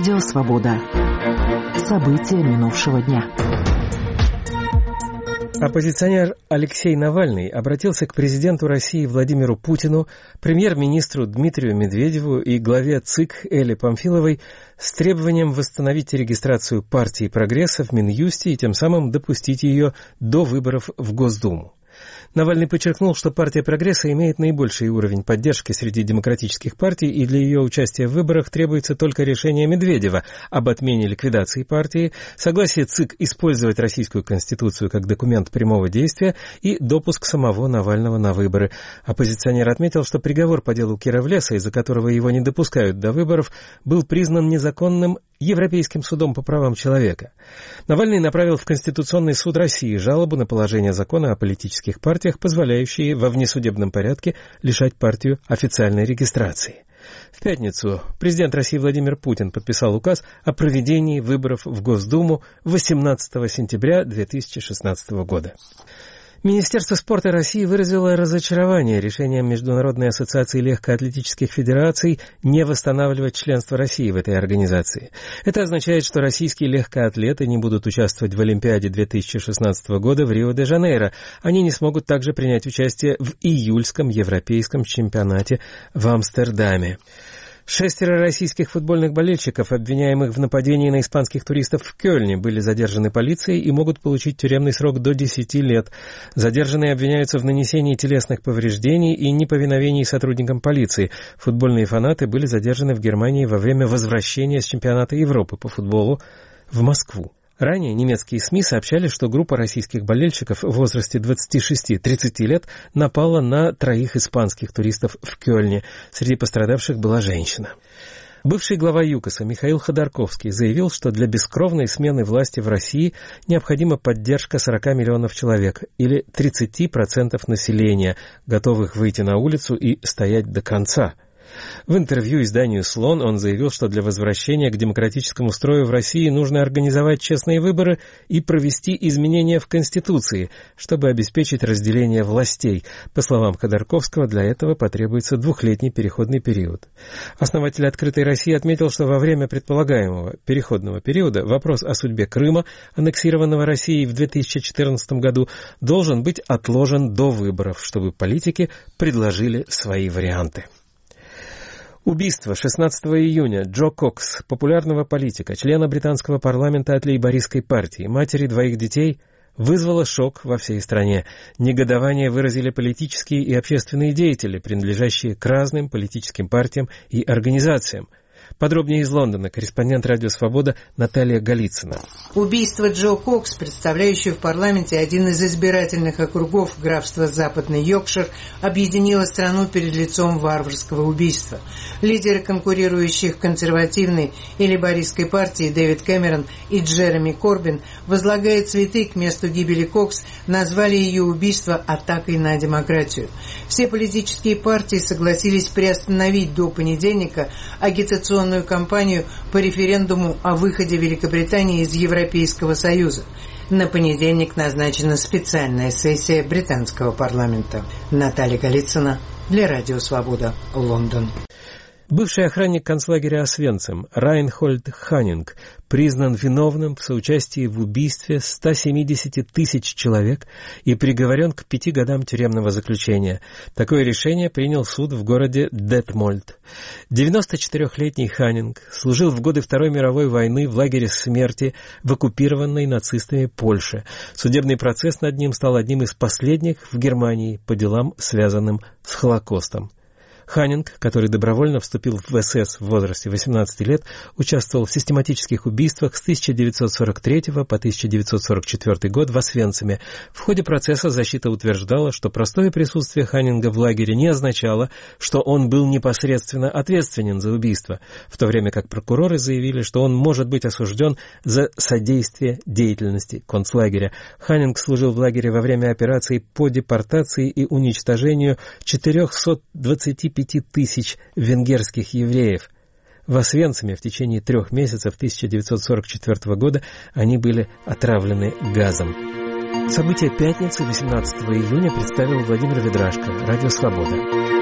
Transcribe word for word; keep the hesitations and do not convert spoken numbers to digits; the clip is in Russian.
Радио «Свобода». События минувшего дня. Оппозиционер Алексей Навальный обратился к президенту России Владимиру Путину, премьер-министру Дмитрию Медведеву и главе ЦИК Элле Памфиловой с требованием восстановить регистрацию партии «Прогресса» в Минюсте и тем самым допустить ее до выборов в Госдуму. Навальный подчеркнул, что партия «Прогресса» имеет наибольший уровень поддержки среди демократических партий, и для ее участия в выборах требуется только решение Медведева об отмене ликвидации партии, согласие ЦИК использовать Российскую Конституцию как документ прямого действия и допуск самого Навального на выборы. Оппозиционер отметил, что приговор по делу Кировлеса, из-за которого его не допускают до выборов, был признан незаконным Европейским судом по правам человека. Навальный направил в Конституционный суд России жалобу на положение закона о политических партиях, позволяющие во внесудебном порядке лишать партию официальной регистрации. В пятницу президент России Владимир Путин подписал указ о проведении выборов в Госдуму восемнадцатого сентября две тысячи шестнадцатого года. Министерство спорта России выразило разочарование решением Международной ассоциации легкоатлетических федераций не восстанавливать членство России в этой организации. Это означает, что российские легкоатлеты не будут участвовать в Олимпиаде две тысячи шестнадцатого года в Рио-де-Жанейро. Они не смогут также принять участие в июльском европейском чемпионате в Амстердаме. Шестеро российских футбольных болельщиков, обвиняемых в нападении на испанских туристов в Кёльне, были задержаны полицией и могут получить тюремный срок до десяти лет. Задержанные обвиняются в нанесении телесных повреждений и неповиновении сотрудникам полиции. Футбольные фанаты были задержаны в Германии во время возвращения с чемпионата Европы по футболу в Москву. Ранее немецкие СМИ сообщали, что группа российских болельщиков в возрасте двадцати шести - тридцати лет напала на троих испанских туристов в Кёльне. Среди пострадавших была женщина. Бывший глава ЮКОСа Михаил Ходорковский заявил, что для бескровной смены власти в России необходима поддержка сорока миллионов человек, или тридцати процентов населения, готовых выйти на улицу и стоять до конца. В интервью изданию «Слон» он заявил, что для возвращения к демократическому строю в России нужно организовать честные выборы и провести изменения в Конституции, чтобы обеспечить разделение властей. По словам Ходорковского, для этого потребуется двухлетний переходный период. Основатель «Открытой России» отметил, что во время предполагаемого переходного периода вопрос о судьбе Крыма, аннексированного Россией в две тысячи четырнадцатом году, должен быть отложен до выборов, чтобы политики предложили свои варианты. Убийство шестнадцатого июня Джо Кокс, популярного политика, члена британского парламента от лейбористской партии, матери двоих детей, вызвало шок во всей стране. Негодование выразили политические и общественные деятели, принадлежащие к разным политическим партиям и организациям. Подробнее из Лондона корреспондент «Радио Свобода» Наталья Голицына. Убийство Джо Кокс, представляющего в парламенте один из избирательных округов графства Западный Йоркшир, объединило страну перед лицом варварского убийства. Лидеры конкурирующих консервативной и лейбористской партии Дэвид Кэмерон и Джереми Корбин, возлагая цветы к месту гибели Кокс, назвали ее убийство атакой на демократию. Все политические партии согласились приостановить до понедельника агитационную кампанию по референдуму о выходе Великобритании из Европейского Союза. На понедельник назначена специальная сессия британского парламента. Наталья Голицына для Радио Свобода, Лондон. Бывший охранник концлагеря Освенцим Райнхольд Ханнинг признан виновным в соучастии в убийстве ста семидесяти тысяч человек и приговорен к пяти годам тюремного заключения. Такое решение принял суд в городе Детмольд. девяносточетырехлетний Ханнинг служил в годы Второй мировой войны в лагере смерти в оккупированной нацистами Польше. Судебный процесс над ним стал одним из последних в Германии по делам, связанным с Холокостом. Ханнинг, который добровольно вступил в СС в возрасте восемнадцати лет, участвовал в систематических убийствах с тысяча девятьсот сорок третьего по тысяча девятьсот сорок четвёртый год в Освенциме. В ходе процесса защита утверждала, что простое присутствие Ханнинга в лагере не означало, что он был непосредственно ответственен за убийство, в то время как прокуроры заявили, что он может быть осужден за содействие деятельности концлагеря. Ханнинг служил в лагере во время операции по депортации и уничтожению четырехсот двадцати пяти тысяч венгерских евреев. В Освенциме в течение трех месяцев тысяча девятьсот сорок четвёртого года они были отравлены газом. События пятницы восемнадцатого июня представил Владимир Ведрашко, Радио Свобода.